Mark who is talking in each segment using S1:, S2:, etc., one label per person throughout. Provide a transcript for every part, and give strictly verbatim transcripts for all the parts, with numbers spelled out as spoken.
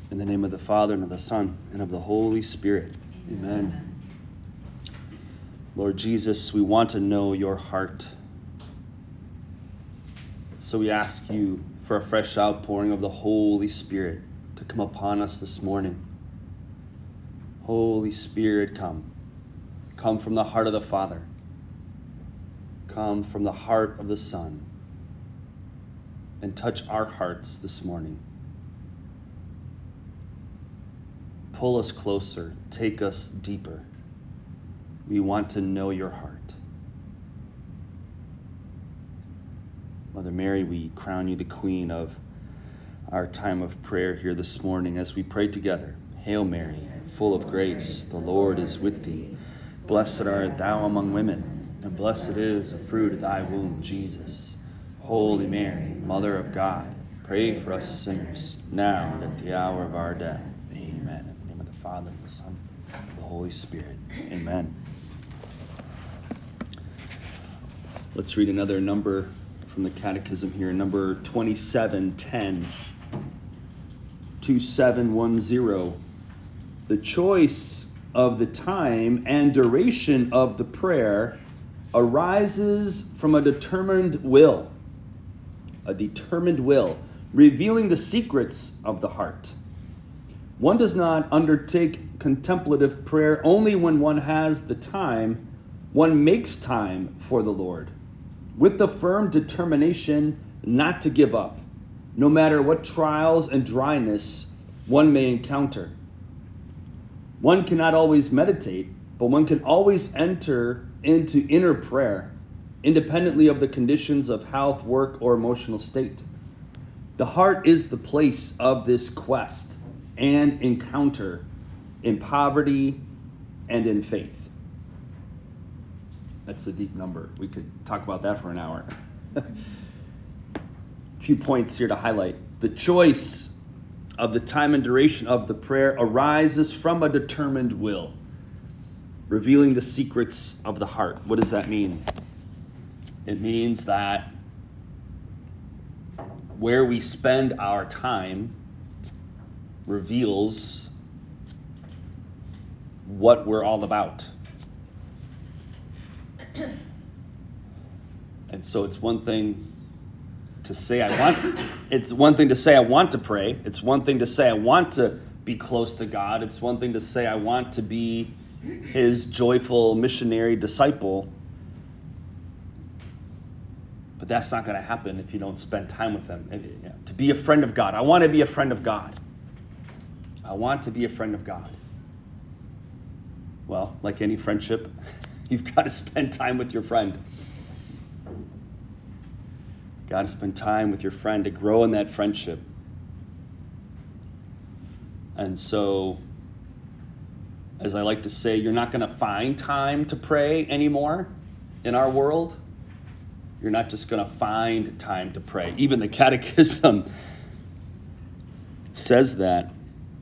S1: In the name of the Father, and of the Son, and of the Holy Spirit. Amen. Amen. Lord Jesus, we want to know your heart. So we ask you for a fresh outpouring of the Holy Spirit to come upon us this morning. Holy Spirit, come. Come from the heart of the Father. Come from the heart of the Son. And touch our hearts this morning. Pull us closer. Take us deeper. We want to know your heart. Mother Mary, we crown you the Queen of our time of prayer here this morning as we pray together. Hail Mary, full of grace, the Lord is with thee. Blessed art thou among women, and blessed is the fruit of thy womb, Jesus. Holy Mary, Mother of God, pray for us sinners, now and at the hour of our death. Amen. In the name of the Father, and the Son, and the Holy Spirit. Amen. Let's read another number from the Catechism here, number twenty-seven ten. two seven one zero. The choice of the time and duration of the prayer arises from a determined will. A determined will, revealing the secrets of the heart. One does not undertake contemplative prayer only when one has the time. One makes time for the Lord, with the firm determination not to give up, no matter what trials and dryness one may encounter. One cannot always meditate, but one can always enter into inner prayer, independently of the conditions of health, work, or emotional state. The heart is the place of this quest and encounter in poverty and in faith. That's a deep number. We could talk about that for an hour. A few points here to highlight. The choice of the time and duration of the prayer arises from a determined will, revealing the secrets of the heart. What does that mean? It means that where we spend our time reveals what we're all about. And so it's one thing to say I want, it's one thing to say I want to pray. It's one thing to say I want to be close to God. It's one thing to say I want to be his joyful missionary disciple. But that's not going to happen if you don't spend time with him. If, you know, to be a friend of God. I want to be a friend of God. I want to be a friend of God. Well, like any friendship, you've got to spend time with your friend. Got to spend time with your friend to grow in that friendship. And so, as I like to say, you're not going to find time to pray anymore in our world. You're not just going to find time to pray. Even the Catechism says that.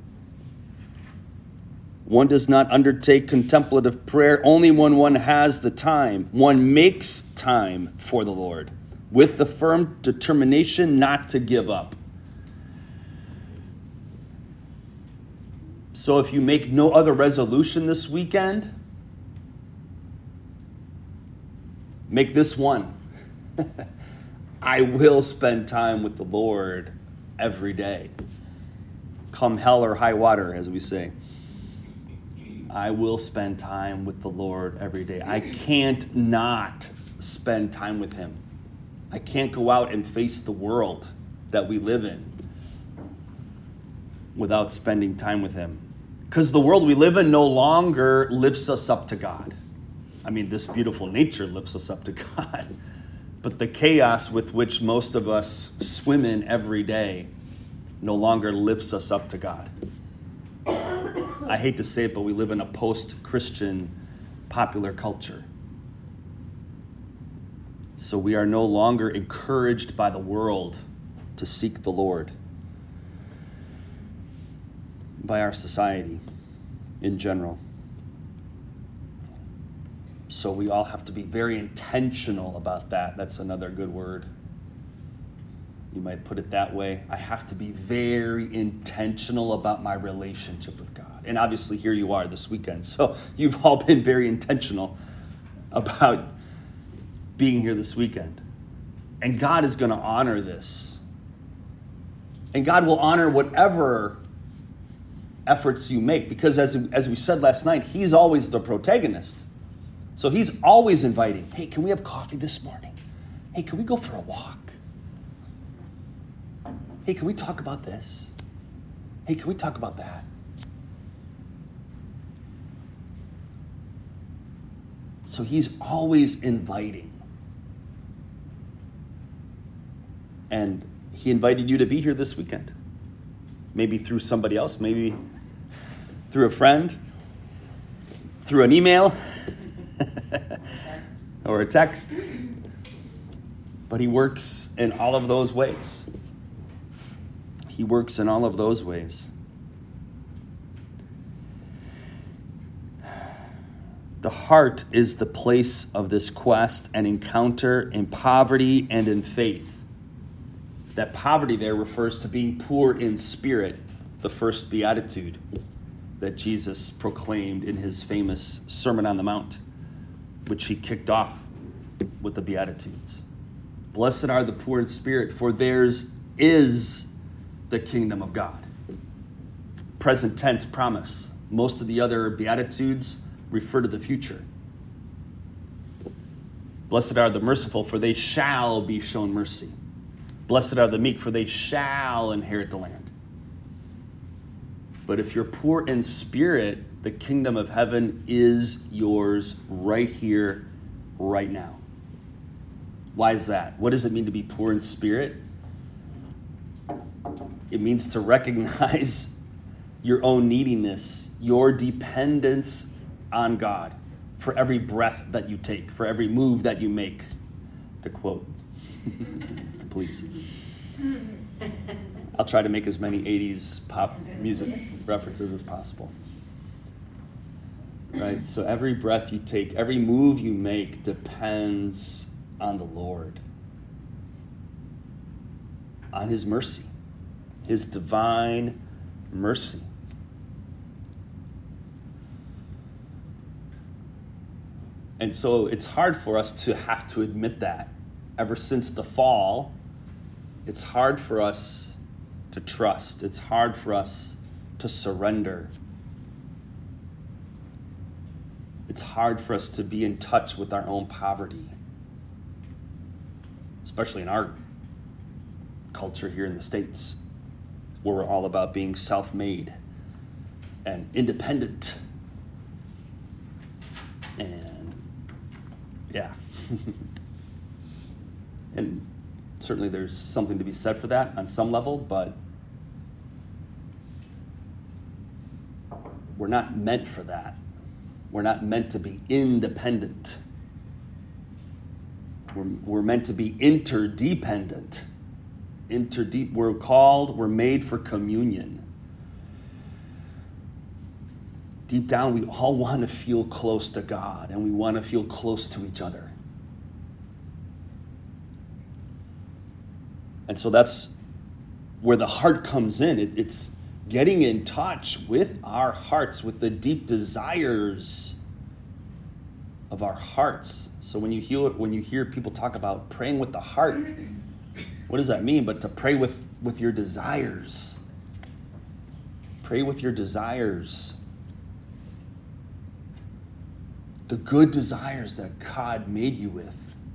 S1: One does not undertake contemplative prayer only when one has the time. One makes time for the Lord, with the firm determination not to give up. So if you make no other resolution this weekend, make this one. I will spend time with the Lord every day. Come hell or high water, as we say. I will spend time with the Lord every day. I can't not spend time with him. I can't go out and face the world that we live in without spending time with him. Because the world we live in no longer lifts us up to God. I mean, this beautiful nature lifts us up to God. But the chaos with which most of us swim in every day no longer lifts us up to God. I hate to say it, but we live in a post-Christian popular culture. So we are no longer encouraged by the world to seek the Lord, by our society in general. So we all have to be very intentional about that. That's another good word. You might put it that way. I have to be very intentional about my relationship with God. And obviously here you are this weekend. So you've all been very intentional about being here this weekend. And God is going to honor this. And God will honor whatever efforts you make. Because as, as we said last night, he's always the protagonist. So he's always inviting. Hey, can we have coffee this morning? Hey, can we go for a walk? Hey, can we talk about this? Hey, can we talk about that? So he's always inviting. And he invited you to be here this weekend. Maybe through somebody else, maybe through a friend, through an email, or a text. But he works in all of those ways. He works in all of those ways. The heart is the place of this quest and encounter in poverty and in faith. That poverty there refers to being poor in spirit, the first beatitude that Jesus proclaimed in his famous Sermon on the Mount, which he kicked off with the Beatitudes. Blessed are the poor in spirit, for theirs is the kingdom of God. Present tense promise. Most of the other Beatitudes refer to the future. Blessed are the merciful, for they shall be shown mercy. Blessed are the meek, for they shall inherit the land. But if you're poor in spirit, the kingdom of heaven is yours right here, right now. Why is that? What does it mean to be poor in spirit? It means to recognize your own neediness, your dependence on God for every breath that you take, for every move that you make, to quote the Police. I'll try to make as many eighties pop music references as possible. Right? So every breath you take, every move you make depends on the Lord, on his mercy. His divine mercy. And so it's hard for us to have to admit that. Ever since the fall, it's hard for us to trust. It's hard for us to surrender. It's hard for us to be in touch with our own poverty, especially in our culture here in the States, where we're all about being self-made and independent. And yeah. And certainly there's something to be said for that on some level, but we're not meant for that. We're not meant to be independent. We're, we're meant to be interdependent. Interdeep. We're called, we're made for communion. Deep down, we all want to feel close to God, and we want to feel close to each other. And so that's where the heart comes in. It, it's getting in touch with our hearts, with the deep desires of our hearts. So when you hear when you hear people talk about praying with the heart, what does that mean? But to pray with, with your desires. Pray with your desires. The good desires that God made you with.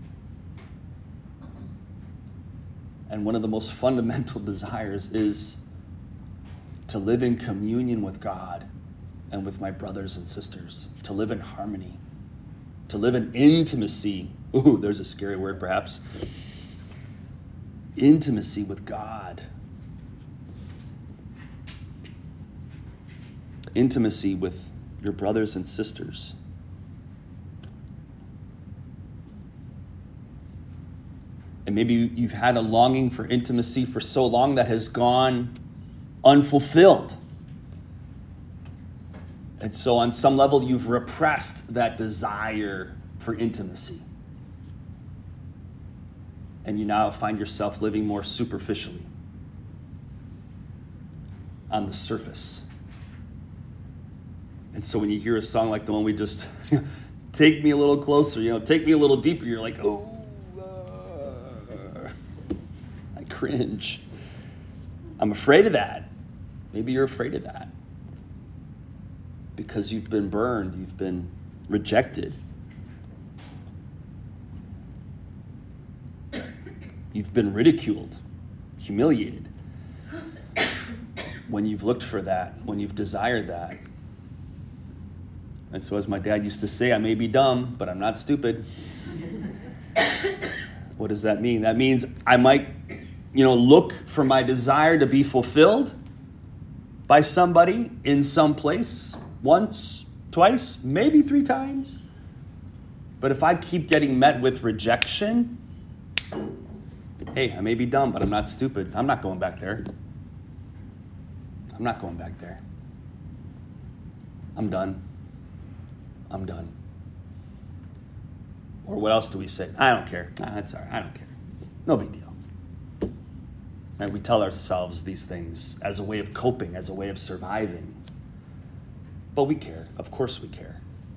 S1: And one of the most fundamental desires is to live in communion with God and with my brothers and sisters. To live in harmony. To live in intimacy. Ooh, there's a scary word perhaps. Intimacy with God. Intimacy with your brothers and sisters. And maybe you've had a longing for intimacy for so long that has gone unfulfilled. And so on some level, you've repressed that desire for intimacy. And you now find yourself living more superficially, on the surface. And so when you hear a song like the one we just, take me a little closer, you know, take me a little deeper, you're like, oh, uh, I cringe. I'm afraid of that. Maybe you're afraid of that. Because you've been burned, you've been rejected. You've been ridiculed, humiliated. When you've looked for that, when you've desired that. And so as my dad used to say, I may be dumb, but I'm not stupid. What does that mean? That means I might, you know, look for my desire to be fulfilled by somebody in some place once, twice, maybe three times. But if I keep getting met with rejection, hey, I may be dumb, but I'm not stupid. I'm not going back there. I'm not going back there. I'm done. I'm done. Or what else do we say? I don't care. Ah, that's all right. I don't care. No big deal. And we tell ourselves these things as a way of coping, as a way of surviving. But we care. Of course we care.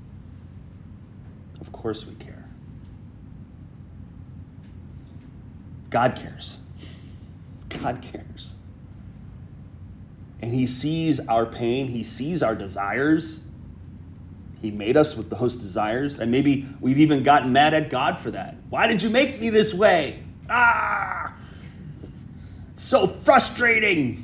S1: Of course we care. God cares. God cares. And he sees our pain. He sees our desires. He made us with those desires. And maybe we've even gotten mad at God for that. Why did you make me this way? Ah! It's so frustrating.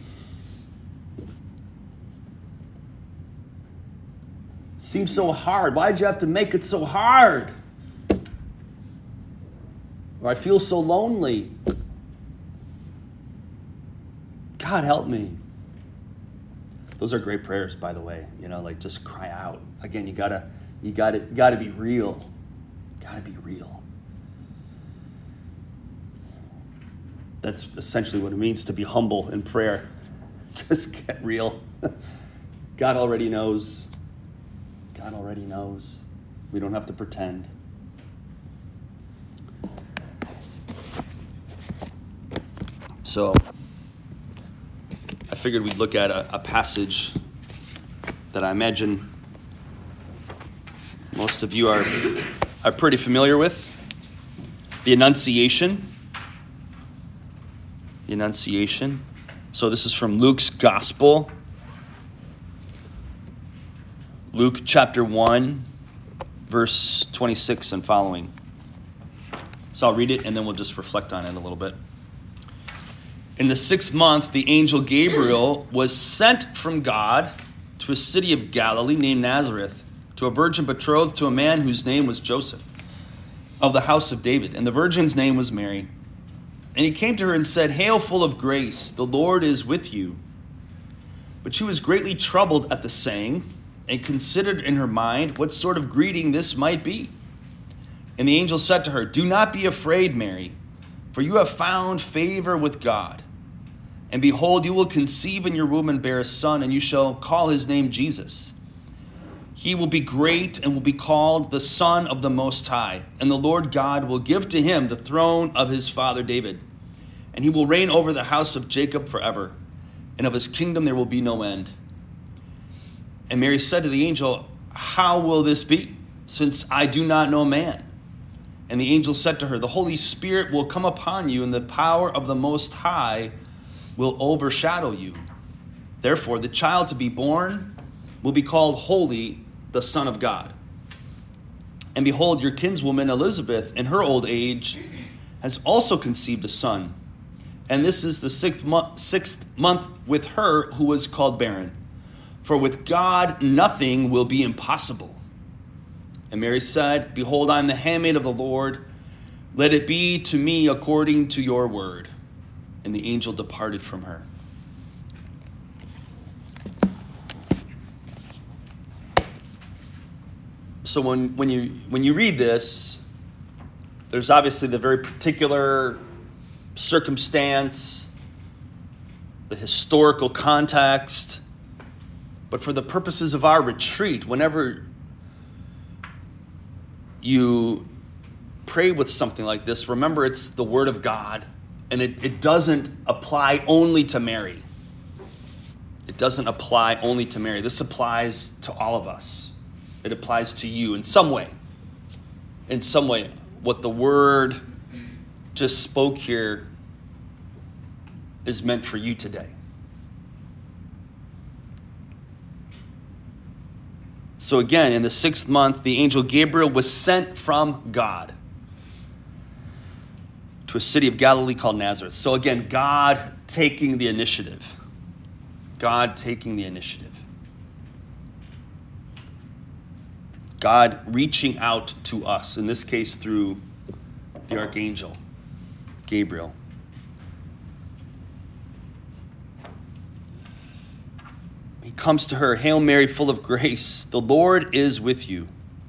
S1: It seems so hard. Why did you have to make it so hard? Or I feel so lonely. God, help me. Those are great prayers, by the way. You know, like just cry out. Again, you gotta, you gotta, you gotta be real. Gotta be real. That's essentially what it means to be humble in prayer. Just get real. God already knows. God already knows. We don't have to pretend. So I figured we'd look at a, a passage that I imagine most of you are, are pretty familiar with. The Annunciation. The Annunciation. So this is from Luke's Gospel. Luke chapter one, verse twenty-six and following. So I'll read it and then we'll just reflect on it a little bit. In the sixth month, the angel Gabriel was sent from God to a city of Galilee named Nazareth, to a virgin betrothed to a man whose name was Joseph, of the house of David. And the virgin's name was Mary. And he came to her and said, "Hail, full of grace, the Lord is with you." But she was greatly troubled at the saying, and considered in her mind what sort of greeting this might be. And the angel said to her, "Do not be afraid, Mary, for you have found favor with God. And behold, you will conceive in your womb and bear a son, and you shall call his name Jesus. He will be great and will be called the Son of the Most High. And the Lord God will give to him the throne of his father David. And he will reign over the house of Jacob forever. And of his kingdom there will be no end." And Mary said to the angel, "How will this be, since I do not know man?" And the angel said to her, "The Holy Spirit will come upon you, and the power of the Most High will overshadow you. Therefore, the child to be born will be called Holy, the Son of God. And behold, your kinswoman Elizabeth, in her old age, has also conceived a son. And this is the sixth month, sixth month with her who was called barren. For with God nothing will be impossible." And Mary said, "Behold, I am the handmaid of the Lord. Let it be to me according to your word." And the angel departed from her. So when, when you when you read this, there's obviously the very particular circumstance, the historical context. But for the purposes of our retreat, whenever you pray with something like this, remember it's the Word of God, and it, it doesn't apply only to Mary. It doesn't apply only to Mary. This applies to all of us. It applies to you in some way. In some way, what the Word just spoke here is meant for you today. So again, in the sixth month, the angel Gabriel was sent from God to a city of Galilee called Nazareth. So again, God taking the initiative. God taking the initiative. God reaching out to us, in this case through the archangel Gabriel. He comes to her, "Hail Mary, full of grace, the Lord is with you."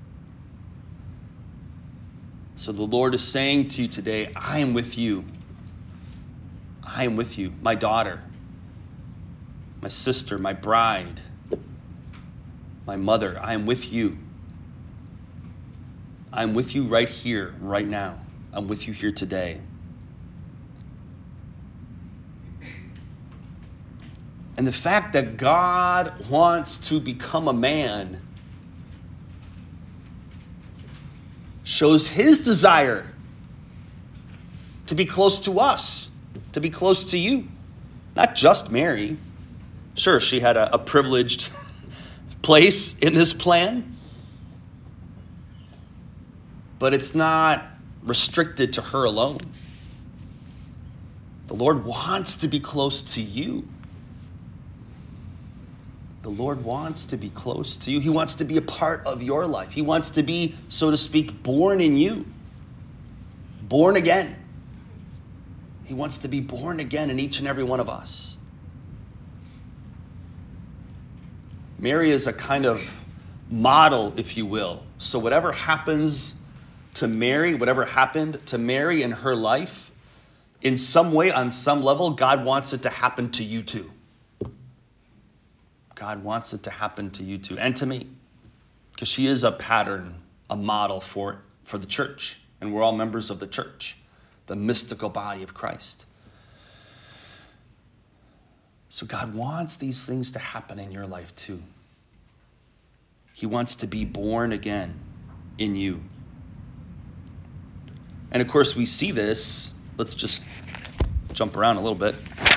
S1: So the Lord is saying to you today, I am with you. I am with you, my daughter, my sister, my bride, my mother. I am with you. I am with you right here, right now. I'm with you here today. And the fact that God wants to become a man shows his desire to be close to us, to be close to you. Not just Mary. Sure, she had a, a privileged place in this plan, but it's not restricted to her alone. The Lord wants to be close to you. The Lord wants to be close to you. He wants to be a part of your life. He wants to be, so to speak, born in you. Born again. He wants to be born again in each and every one of us. Mary is a kind of model, if you will. So whatever happens to Mary, whatever happened to Mary in her life, in some way, on some level, God wants it to happen to you too. God wants it to happen to you too, and to me, because she is a pattern, a model for, for the church, and we're all members of the church, the mystical body of Christ. So God wants these things to happen in your life too. He wants to be born again in you. And of course, we see this. Let's just jump around a little bit.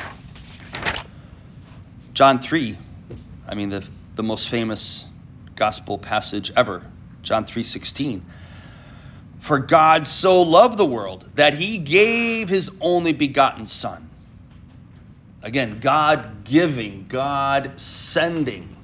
S1: John three. I mean, the, the most famous gospel passage ever, John three sixteen. For God so loved the world that he gave his only begotten Son. Again, God giving, God sending.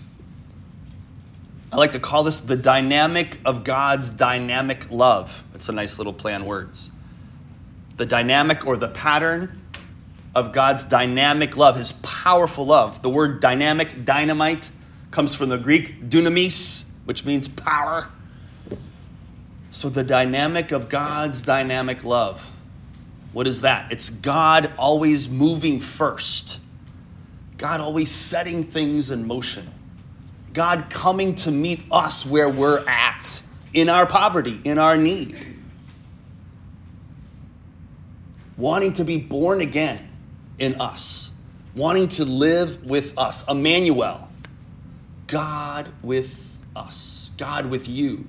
S1: I like to call this the dynamic of God's dynamic love. It's a nice little play on words. The dynamic or the pattern of God's dynamic love, his powerful love. The word dynamic, dynamite, comes from the Greek dunamis, which means power. So the dynamic of God's dynamic love. What is that? It's God always moving first. God always setting things in motion. God coming to meet us where we're at, in our poverty, in our need. Wanting to be born again in us, wanting to live with us. Emmanuel, God with us, God with you.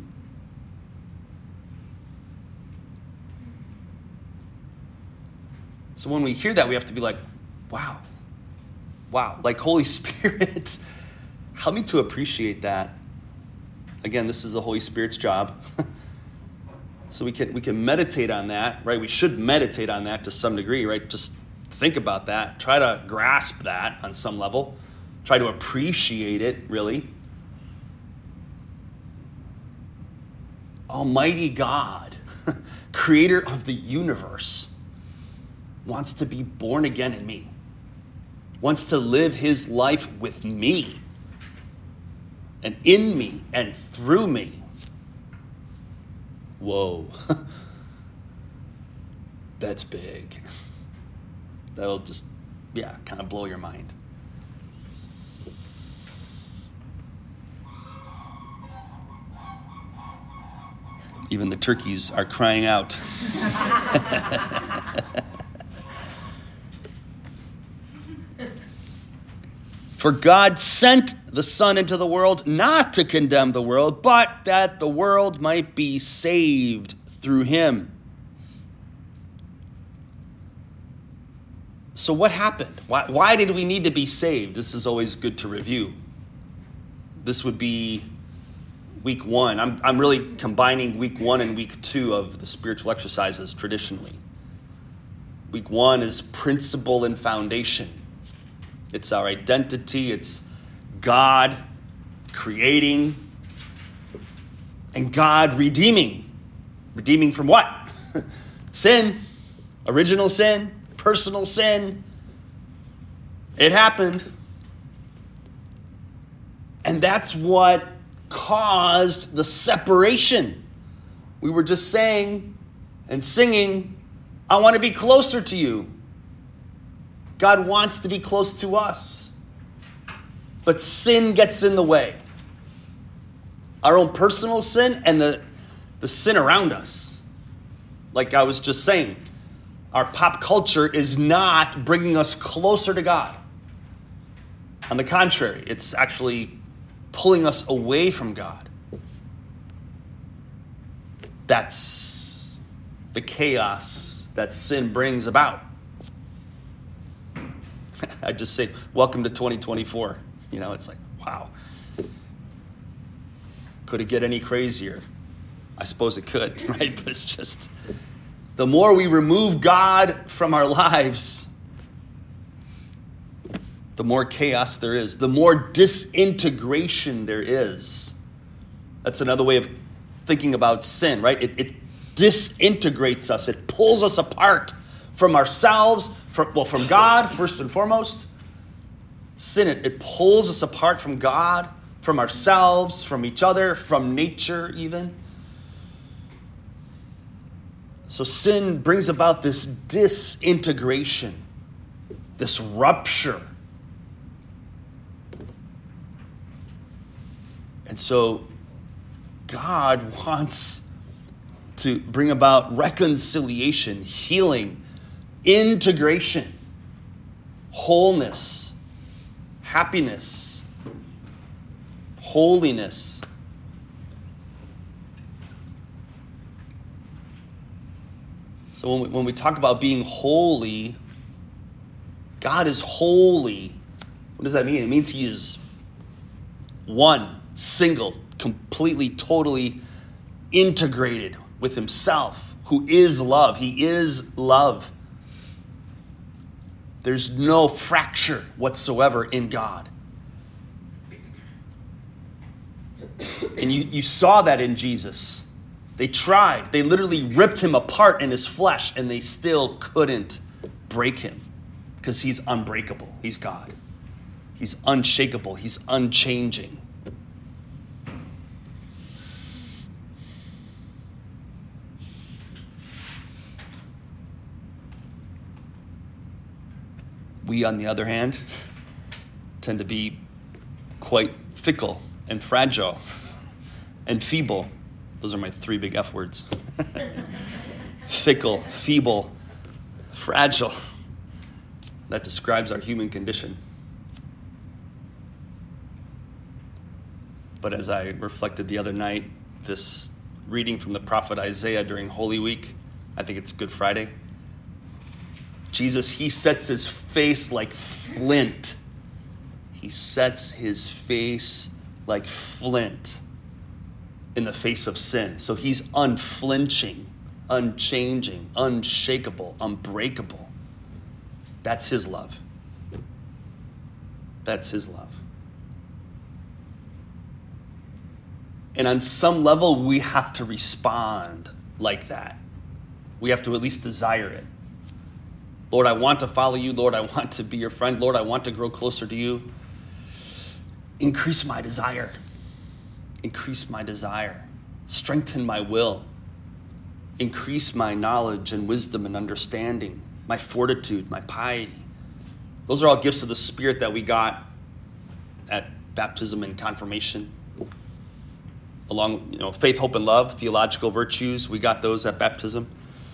S1: So when we hear that, we have to be like, wow, wow, like Holy Spirit, help me to appreciate that. Again, this is the Holy Spirit's job. So we can we can meditate on that, right? We should meditate on that to some degree, right? Just think about that. Try to grasp that on some level. Try to appreciate it, really. Almighty God, creator of the universe, wants to be born again in me. Wants to live his life with me. And in me and through me. Whoa. That's big. That'll just, yeah, kind of blow your mind. Even the turkeys are crying out. For God sent the Son into the world not to condemn the world, but that the world might be saved through him. So what happened? Why, why did we need to be saved? This is always good to review. This would be week one. I'm, I'm really combining week one and week two of the spiritual exercises traditionally. Week one is principle and foundation. It's our identity. It's God creating and God redeeming. Redeeming from what? Sin. Original sin. Personal sin. It happened. And that's what caused the separation. We were just saying and singing, I want to be closer to you. God wants to be close to us. But sin gets in the way. Our own personal sin and the, the sin around us. Like I was just saying, our pop culture is not bringing us closer to God. On the contrary, it's actually pulling us away from God. That's the chaos that sin brings about. I just say, welcome to twenty twenty-four. You know, it's like, wow. Could it get any crazier? I suppose it could, right? But it's just, the more we remove God from our lives, the more chaos there is, the more disintegration there is. That's another way of thinking about sin, right? It, it disintegrates us. It pulls us apart from ourselves, from, well, from God, first and foremost. Sin, it, it pulls us apart from God, from ourselves, from each other, from nature even. So sin brings about this disintegration, this rupture. And so God wants to bring about reconciliation, healing, integration, wholeness, happiness, holiness. So when we, when we talk about being holy, God is holy. What does that mean? It means he is one, single, completely, totally integrated with himself, who is love. He is love. There's no fracture whatsoever in God. And you, you saw that in Jesus. They tried. They literally ripped him apart in his flesh, and they still couldn't break him because he's unbreakable. He's God. He's unshakable. He's unchanging. We, on the other hand, tend to be quite fickle and fragile and feeble. Those are my three big F words. Fickle, feeble, fragile. That describes our human condition. But as I reflected the other night, this reading from the prophet Isaiah during Holy Week, I think it's Good Friday, Jesus, he sets his face like flint. He sets his face like flint in the face of sin. So he's unflinching, unchanging, unshakable, unbreakable. That's his love. That's his love. And on some level, we have to respond like that. We have to at least desire it. Lord, I want to follow you. Lord, I want to be your friend. Lord, I want to grow closer to you. Increase my desire. Increase my desire. Strengthen my will. Increase my knowledge and wisdom and understanding, my fortitude, my piety. Those are all gifts of the Spirit that we got at baptism and confirmation. along, you know, faith, hope, and love, theological virtues. We got those at baptism.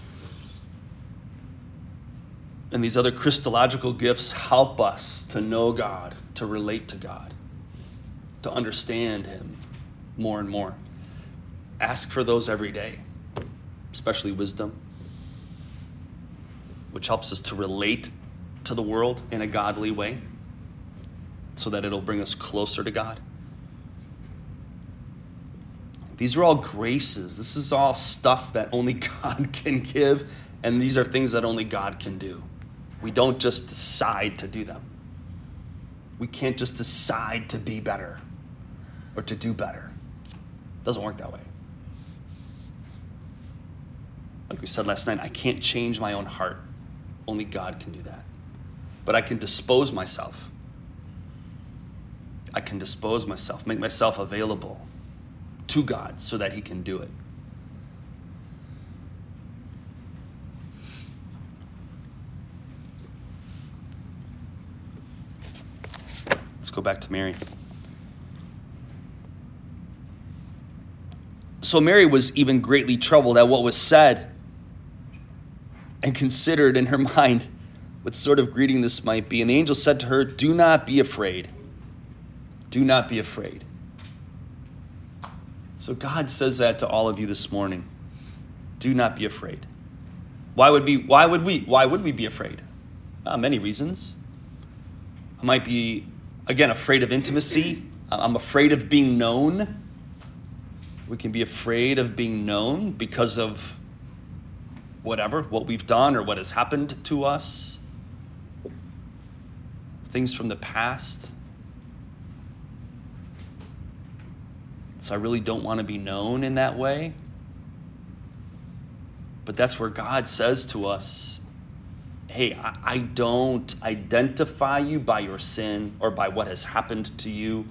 S1: And these other Christological gifts help us to know God, to relate to God, to understand him more and more. Ask for those every day, especially wisdom, which helps us to relate to the world in a godly way so that it'll bring us closer to God. These are all graces. This is all stuff that only God can give, and these are things that only God can do. We don't just decide to do them. We can't just decide to be better or to do better. It doesn't work that way. Like we said last night, I can't change my own heart. Only God can do that. But I can dispose myself. I can dispose myself, make myself available to God so that he can do it. Let's go back to Mary. So Mary was even greatly troubled at what was said and considered in her mind what sort of greeting this might be. And the angel said to her, "Do not be afraid. Do not be afraid." So God says that to all of you this morning. Do not be afraid. Why would be? Why would we? Why would we be afraid? Uh, many reasons. I might be, again, afraid of intimacy. I'm afraid of being known. We can be afraid of being known because of whatever, what we've done or what has happened to us. Things from the past. So I really don't want to be known in that way. But that's where God says to us, hey, I, I don't identify you by your sin or by what has happened to you.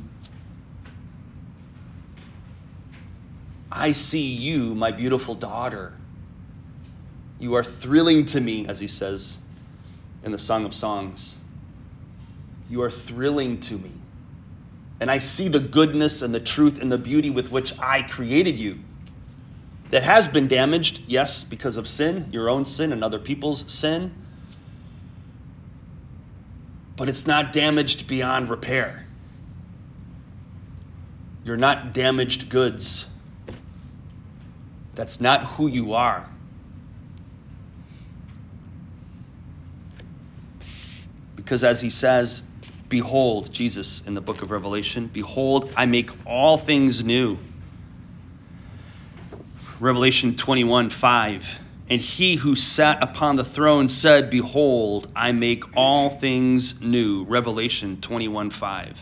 S1: I see you, my beautiful daughter. You are thrilling to me, as he says in the Song of Songs. You are thrilling to me. And I see the goodness and the truth and the beauty with which I created you. That has been damaged, yes, because of sin, your own sin and other people's sin. But it's not damaged beyond repair. You're not damaged goods. That's not who you are. Because as he says, behold, Jesus in the book of Revelation, behold, I make all things new. Revelation twenty-one five. And he who sat upon the throne said, behold, I make all things new. Revelation twenty-one five.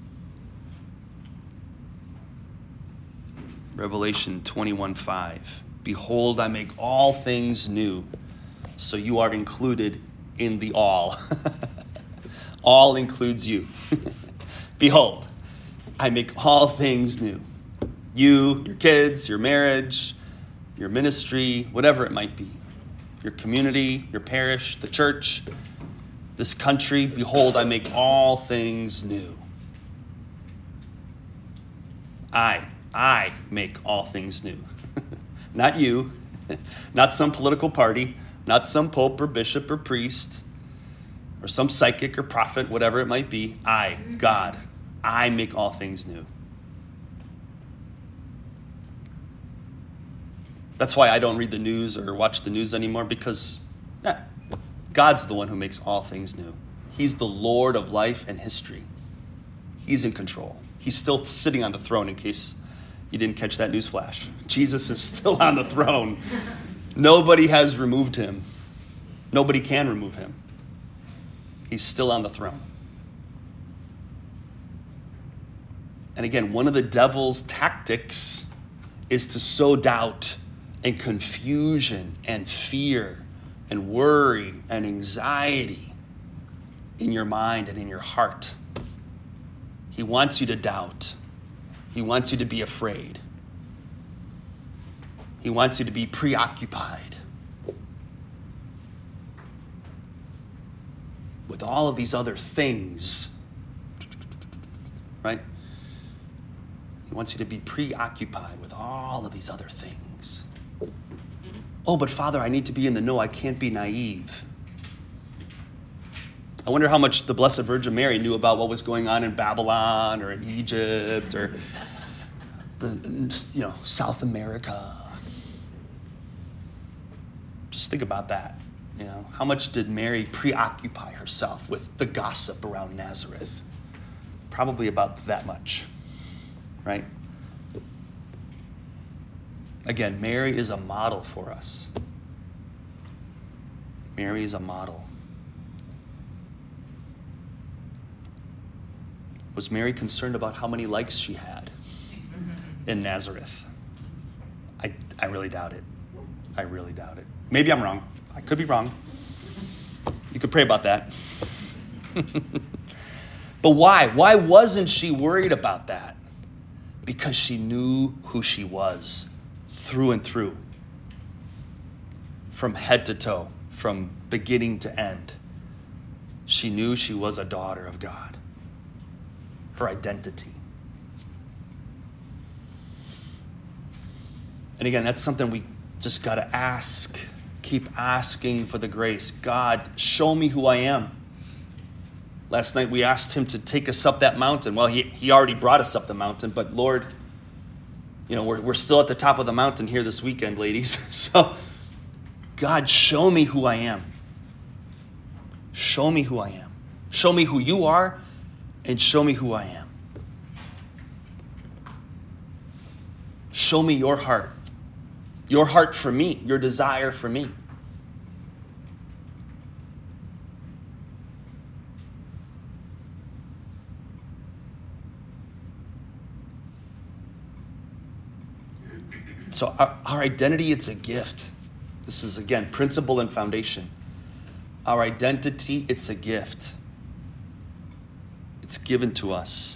S1: Revelation twenty-one five. Behold, I make all things new. So you are included in the all. All includes you. Behold, I make all things new. You, your kids, your marriage, your ministry, whatever it might be. Your community, your parish, the church, this country. Behold, I make all things new. I, I make all things new. Not you, not some political party, not some pope or bishop or priest, or some psychic or prophet, whatever it might be. I, God, I make all things new. That's why I don't read the news or watch the news anymore, because eh, God's the one who makes all things new. He's the Lord of life and history. He's in control. He's still sitting on the throne, in case you didn't catch that news flash. Jesus is still on the throne. Nobody has removed him. Nobody can remove him. He's still on the throne. And again, one of the devil's tactics is to sow doubt and confusion and fear and worry and anxiety in your mind and in your heart. He wants you to doubt. He wants you to be afraid. He wants you to be preoccupied with all of these other things, right? He wants you to be preoccupied with all of these other things. Oh, but Father, I need to be in the know. I can't be naive. I wonder how much the Blessed Virgin Mary knew about what was going on in Babylon or in Egypt or the, you know, South America. Just think about that. You know, how much did Mary preoccupy herself with the gossip around Nazareth? Probably about that much, right? Again, Mary is a model for us. Mary is a model. Was Mary concerned about how many likes she had in Nazareth? I, I really doubt it. I really doubt it. Maybe I'm wrong. I could be wrong. You could pray about that. But why? Why wasn't she worried about that? Because she knew who she was through and through. From head to toe, from beginning to end. She knew she was a daughter of God. Her identity. And again, that's something we just got to ask. Keep asking for the grace. God, show me who I am. Last night we asked him to take us up that mountain. Well, he, he already brought us up the mountain, but Lord, you know, we're, we're still at the top of the mountain here this weekend, ladies. So, God, show me who I am. Show me who I am. Show me who you are, and show me who I am. Show me your heart. Your heart for me, your desire for me. So our, our identity, it's a gift. This is, again, principle and foundation. Our identity, it's a gift. It's given to us.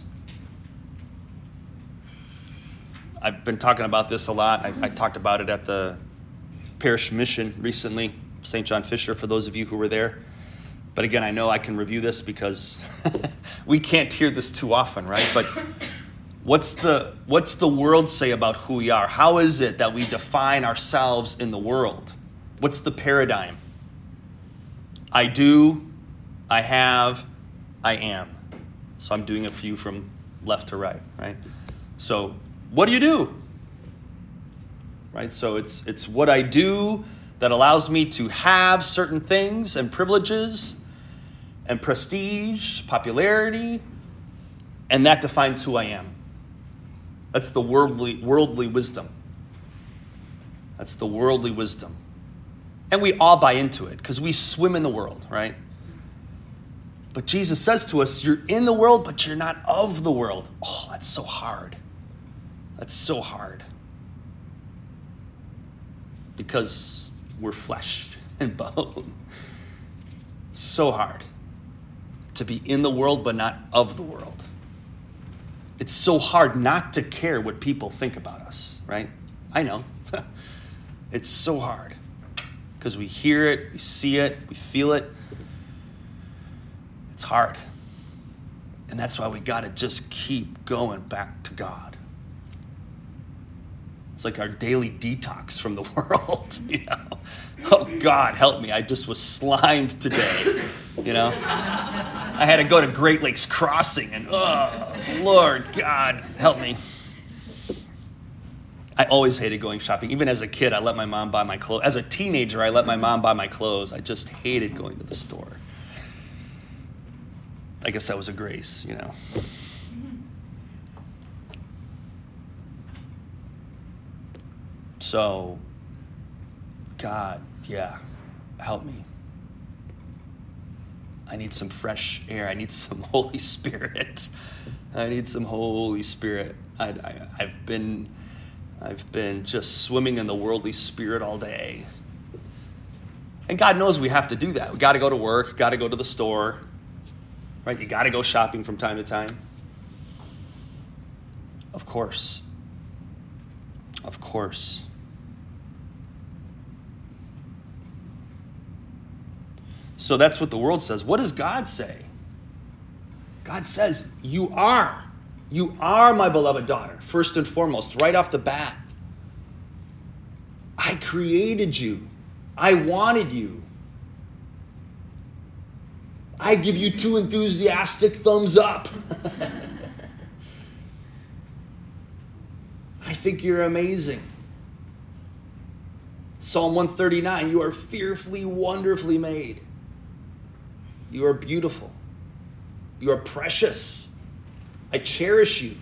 S1: I've been talking about this a lot. I, I talked about it at the parish mission recently, Saint John Fisher, for those of you who were there. But again, I know I can review this because we can't hear this too often, right? But what's the what's the world say about who we are? How is it that we define ourselves in the world? What's the paradigm? I do, I have, I am. So I'm doing a few from left to right, right? So what do you do? Right? So it's it's what I do that allows me to have certain things and privileges and prestige, popularity, and that defines who I am. That's the worldly worldly wisdom. That's the worldly wisdom. And we all buy into it because we swim in the world, right? But Jesus says to us, you're in the world, but you're not of the world. Oh, that's so hard. That's so hard. Because we're flesh and bone. So hard to be in the world, but not of the world. It's so hard not to care what people think about us, right? I know. It's so hard. Because we hear it, we see it, we feel it. It's hard. And that's why we got to just keep going back to God. It's like our daily detox from the world, you know. Oh, God, help me. I just was slimed today, you know. I had to go to Great Lakes Crossing, and oh, Lord, God, help me. I always hated going shopping. Even as a kid, I let my mom buy my clothes. As a teenager, I let my mom buy my clothes. I just hated going to the store. I guess that was a grace, you know. So, God, yeah, help me. I need some fresh air. I need some Holy Spirit. I need some Holy Spirit. I, I, I've been, I've been just swimming in the worldly spirit all day. And God knows we have to do that. We got to go to work, got to go to the store, right? You got to go shopping from time to time. Of course. Of course. So that's what the world says. What does God say? God says, you are You are my beloved daughter, first and foremost, right off the bat. I created you. I wanted you. I give you two enthusiastic thumbs up. I think you're amazing. Psalm one thirty-nine, you are fearfully, wonderfully made. You are beautiful. You are precious. I cherish you.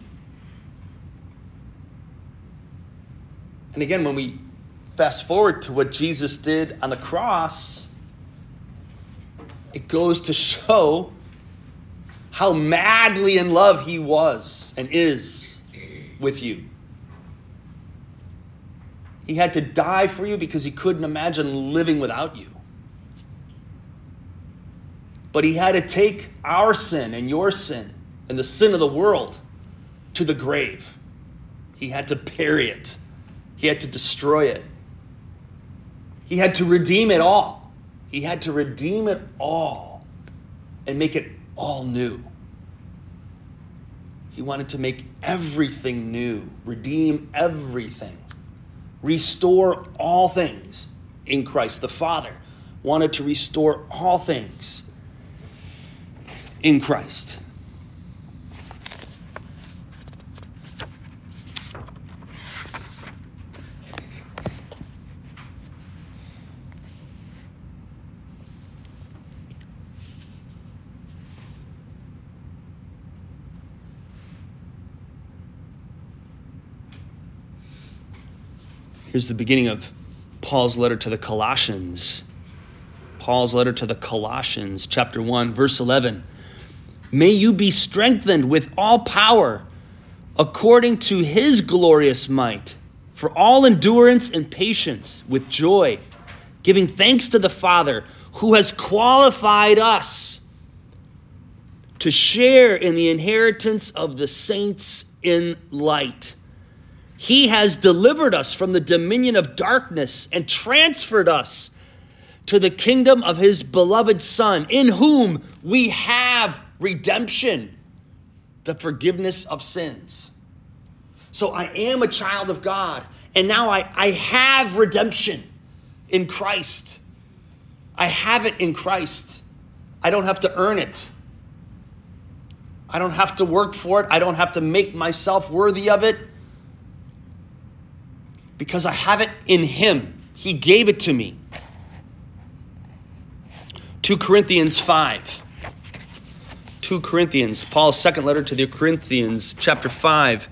S1: And again, when we fast forward to what Jesus did on the cross, it goes to show how madly in love he was and is with you. He had to die for you because he couldn't imagine living without you. But he had to take our sin and your sin and the sin of the world to the grave. He had to bury it. He had to destroy it. He had to redeem it all. He had to redeem it all and make it all new. He wanted to make everything new, redeem everything, restore all things in Christ. The Father wanted to restore all things in Christ. Here's the beginning of Paul's letter to the Colossians. Paul's letter to the Colossians, chapter one, verse eleven. May you be strengthened with all power according to his glorious might, for all endurance and patience with joy, giving thanks to the Father who has qualified us to share in the inheritance of the saints in light. He has delivered us from the dominion of darkness and transferred us to the kingdom of his beloved Son, in whom we have redemption, the forgiveness of sins. So I am a child of God, and now I, I have redemption in Christ. I have it in Christ. I don't have to earn it. I don't have to work for it. I don't have to make myself worthy of it. Because I have it in him. He gave it to me. Second Corinthians five. Second Corinthians, Paul's second letter to the Corinthians, chapter five.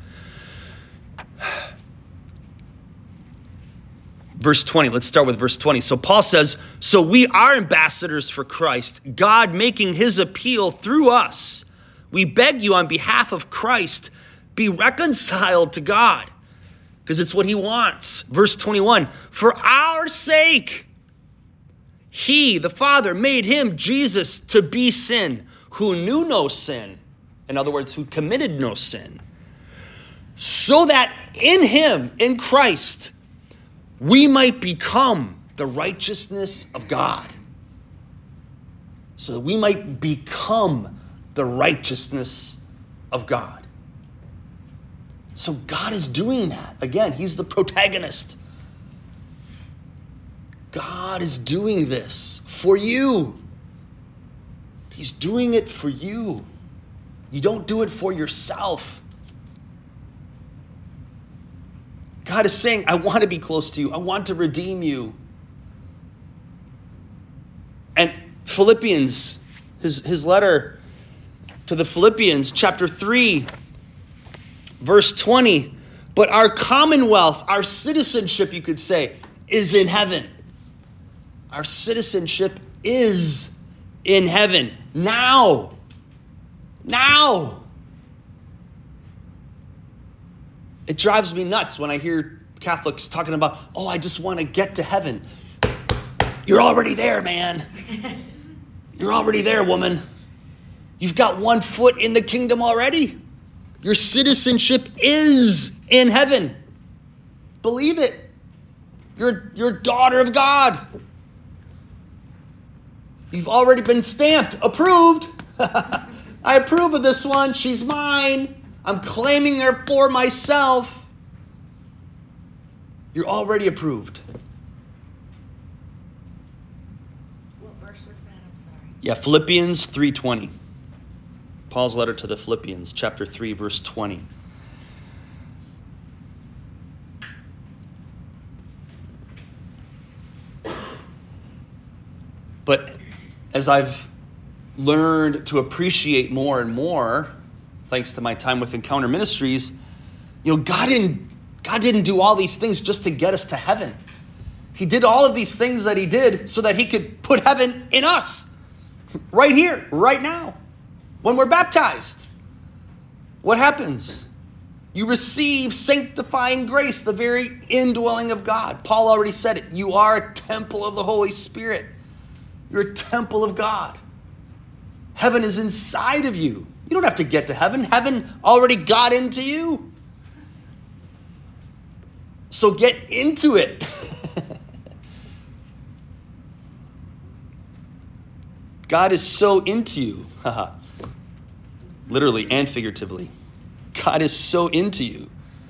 S1: Verse twenty, let's start with verse twenty. So Paul says, so we are ambassadors for Christ, God making his appeal through us. We beg you on behalf of Christ, be reconciled to God. Because it's what he wants. Verse twenty-one, for our sake, he, the Father, made him, Jesus, to be sin, who knew no sin. In other words, who committed no sin. So that in him, in Christ, we might become the righteousness of God. So that we might become the righteousness of God. So God is doing that. Again, he's the protagonist. God is doing this for you. He's doing it for you. You don't do it for yourself. God is saying, I want to be close to you. I want to redeem you. And Philippians, his, his letter to the Philippians, chapter three, verse twenty, but our commonwealth, our citizenship, you could say, is in heaven. Our citizenship is in heaven. Now. Now. It drives me nuts when I hear Catholics talking about, oh, I just want to get to heaven. You're already there, man. You're already there, woman. You've got one foot in the kingdom already. Your citizenship is in heaven. Believe it. You're, you're a daughter of God. You've already been stamped, approved. I approve of this one. She's mine. I'm claiming her for myself, you're already approved.
S2: What verse was that? I'm sorry.
S1: Yeah, Philippians three twenty. Paul's letter to the Philippians, chapter three, verse twenty. But as I've learned to appreciate more and more, thanks to my time with Encounter Ministries, you know, God didn't, God didn't do all these things just to get us to heaven. He did all of these things that he did so that he could put heaven in us, right here, right now, when we're baptized. What happens? You receive sanctifying grace, the very indwelling of God. Paul already said it. You are a temple of the Holy Spirit. You're a temple of God. Heaven is inside of you. You don't have to get to heaven. Heaven already got into you. So get into it. God is so into you. Literally and figuratively. God is so into you.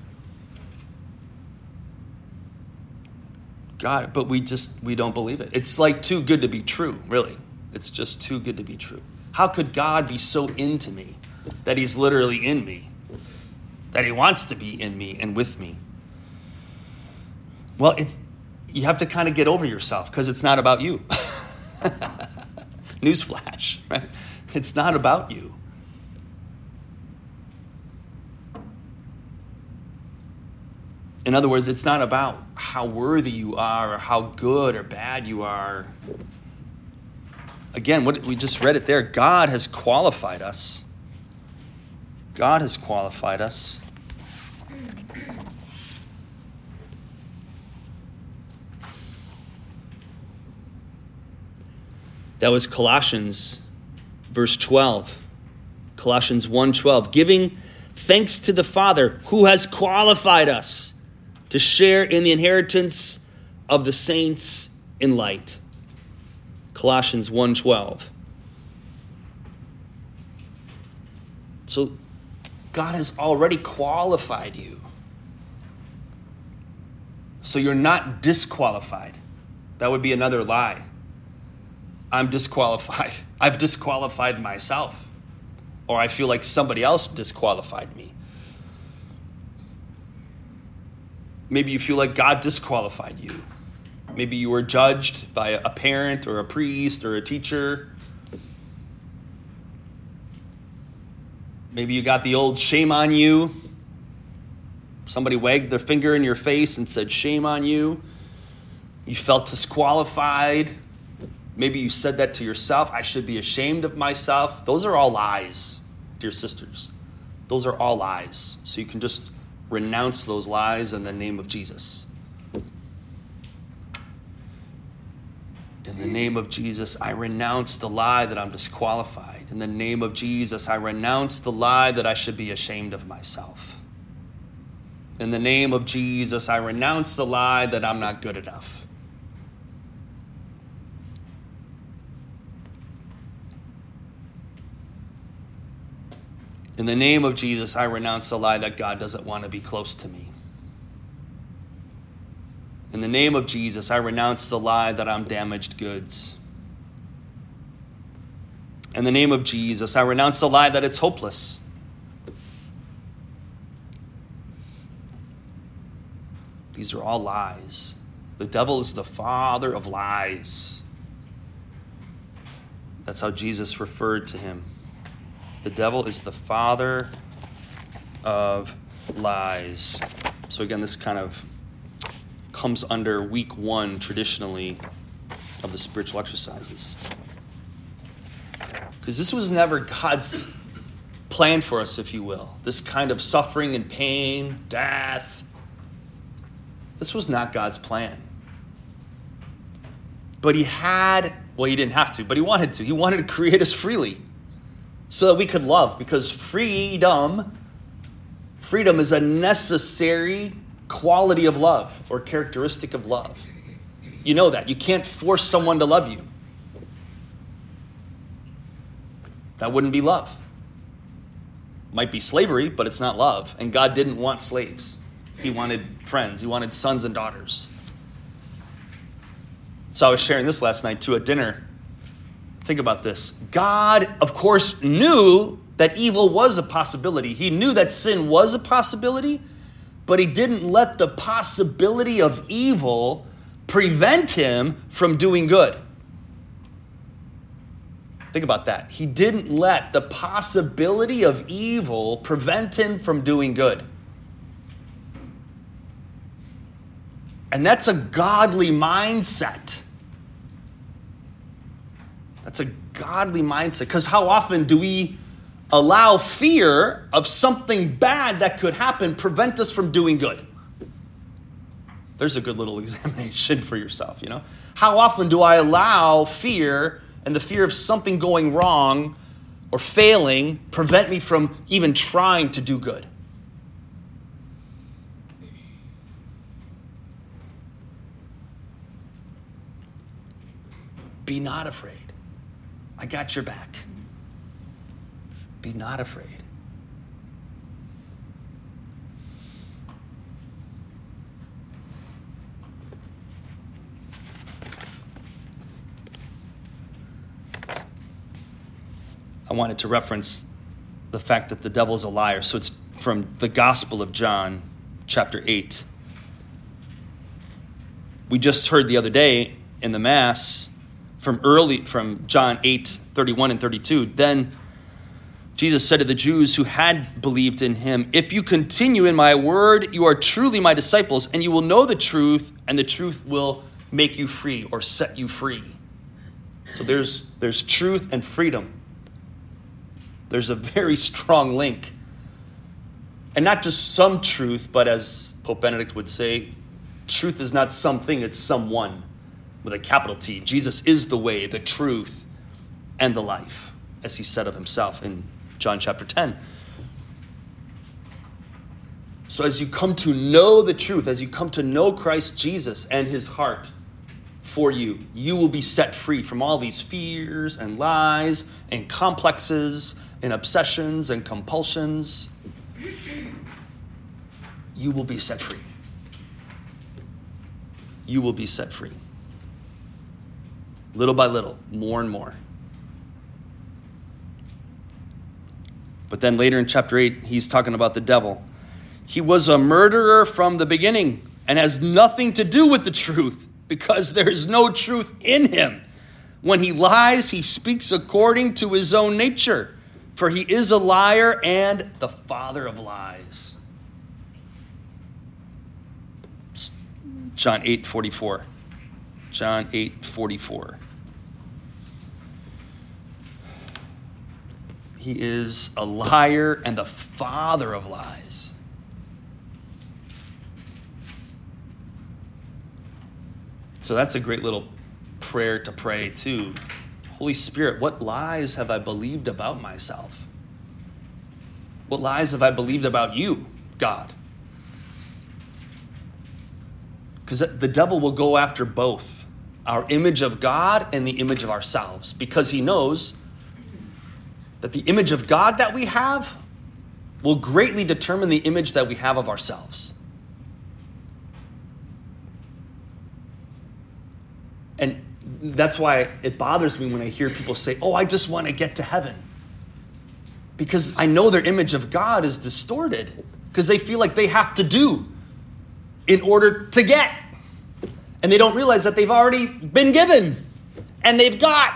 S1: God, but we just, we don't believe it. It's like too good to be true, really. It's just too good to be true. How could God be so into me that he's literally in me? That he wants to be in me and with me? Well, it's, you have to kind of get over yourself because it's not about you. Newsflash, right? It's not about you. In other words, it's not about how worthy you are or how good or bad you are. Again, what we just read it there. God has qualified us. God has qualified us. That was Colossians verse twelve. Colossians one twelve. Giving thanks to the Father who has qualified us to share in the inheritance of the saints in light. Colossians one twelve. So God has already qualified you. So you're not disqualified. That would be another lie. I'm disqualified. I've disqualified myself. Or I feel like somebody else disqualified me. Maybe you feel like God disqualified you. Maybe you were judged by a parent or a priest or a teacher. Maybe you got the old shame on you. Somebody wagged their finger in your face and said, shame on you. You felt disqualified. Maybe you said that to yourself. I should be ashamed of myself. Those are all lies, dear sisters. Those are all lies. So you can just renounce those lies in the name of Jesus. In the name of Jesus, I renounce the lie that I'm disqualified. In the name of Jesus, I renounce the lie that I should be ashamed of myself. In the name of Jesus, I renounce the lie that I'm not good enough. In the name of Jesus, I renounce the lie that God doesn't want to be close to me. In the name of Jesus, I renounce the lie that I'm damaged goods. In the name of Jesus, I renounce the lie that it's hopeless. These are all lies. The devil is the father of lies. That's how Jesus referred to him. The devil is the father of lies. So again, this kind of comes under week one traditionally of the spiritual exercises. Because this was never God's plan for us, if you will. This kind of suffering and pain, death. This was not God's plan. But he had, well, he didn't have to, but he wanted to. He wanted to create us freely so that we could love. Because freedom, freedom is a necessary quality of love or characteristic of love. You know that. You can't force someone to love you. That wouldn't be love. Might be slavery, but it's not love. And God didn't want slaves. He wanted friends. He wanted sons and daughters. So I was sharing this last night too at dinner. Think about this. God, of course, knew that evil was a possibility. He knew that sin was a possibility, but he didn't let the possibility of evil prevent him from doing good. Think about that. He didn't let the possibility of evil prevent him from doing good. And that's a godly mindset. That's a godly mindset. Because how often do we allow fear of something bad that could happen prevent us from doing good? There's a good little examination for yourself, you know. How often do I allow fear and the fear of something going wrong or failing prevent me from even trying to do good? Be not afraid. I got your back. Be not afraid. I wanted to reference the fact that the devil's a liar. So it's from the Gospel of John, chapter eight. We just heard the other day in the Mass from early from John eight, thirty-one and thirty-two. Then Jesus said to the Jews who had believed in him, "If you continue in my word, you are truly my disciples, and you will know the truth, and the truth will make you free," or set you free. So there's there's truth and freedom. There's a very strong link. And not just some truth, but as Pope Benedict would say, truth is not something, it's someone with a capital T. Jesus is the way, the truth, and the life, as he said of himself in John chapter ten. So as you come to know the truth, as you come to know Christ Jesus and his heart for you, you will be set free from all these fears and lies and complexes and obsessions and compulsions. You will be set free. You will be set free. Little by little, more and more. But then later in chapter eight, he's talking about the devil. He was a murderer from the beginning and has nothing to do with the truth, because there is no truth in him. When he lies, he speaks according to his own nature, for he is a liar and the father of lies. John eight forty-four. John eight forty-four. He is a liar and the father of lies. So that's a great little prayer to pray too. Holy Spirit, what lies have I believed about myself? What lies have I believed about you, God? Because the devil will go after both, our image of God and the image of ourselves, because he knows that the image of God that we have will greatly determine the image that we have of ourselves. And that's why it bothers me when I hear people say, "Oh, I just want to get to heaven." Because I know their image of God is distorted, because they feel like they have to do in order to get. And they don't realize that they've already been given and they've got.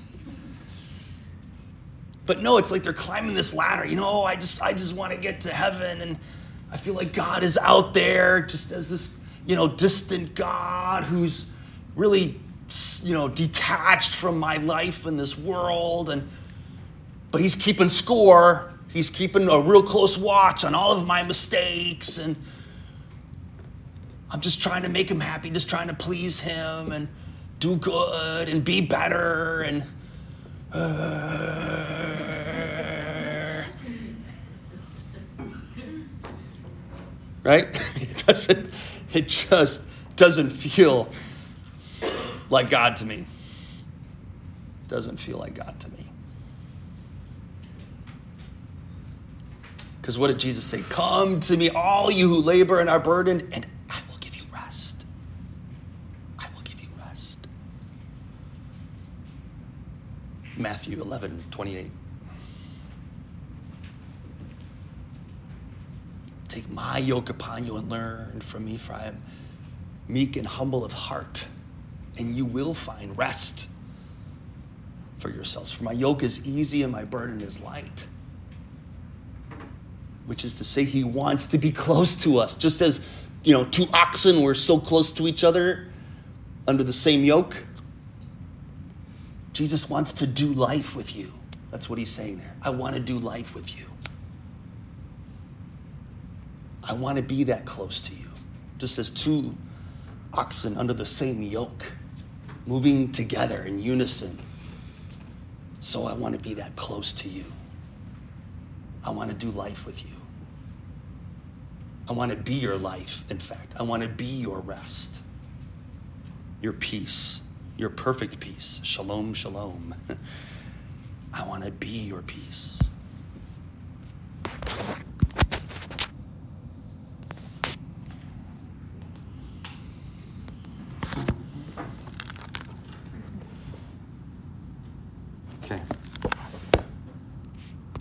S1: But no, it's like they're climbing this ladder. You know, I just I just want to get to heaven, and I feel like God is out there just as this, you know, distant God who's really, you know, detached from my life in this world, and but he's keeping score. He's keeping a real close watch on all of my mistakes, and I'm just trying to make him happy, just trying to please him and do good and be better, and uh, right? It doesn't. It just doesn't feel like God to me. Doesn't feel like God to me. Because what did Jesus say? Come to me, all you who labor and are burdened, and I will give you rest. I will give you rest. Matthew eleven twenty-eight. Take my yoke upon you and learn from me, for I am meek and humble of heart, and you will find rest for yourselves. For my yoke is easy and my burden is light. Which is to say, he wants to be close to us. Just as, you know, two oxen were so close to each other under the same yoke. Jesus wants to do life with you. That's what he's saying there. I want to do life with you. I want to be that close to you. Just as two oxen under the same yoke, moving together in unison. So I want to be that close to you. I want to do life with you. I want to be your life, in fact. I want to be your rest, your peace, your perfect peace. Shalom, shalom. I want to be your peace. Okay.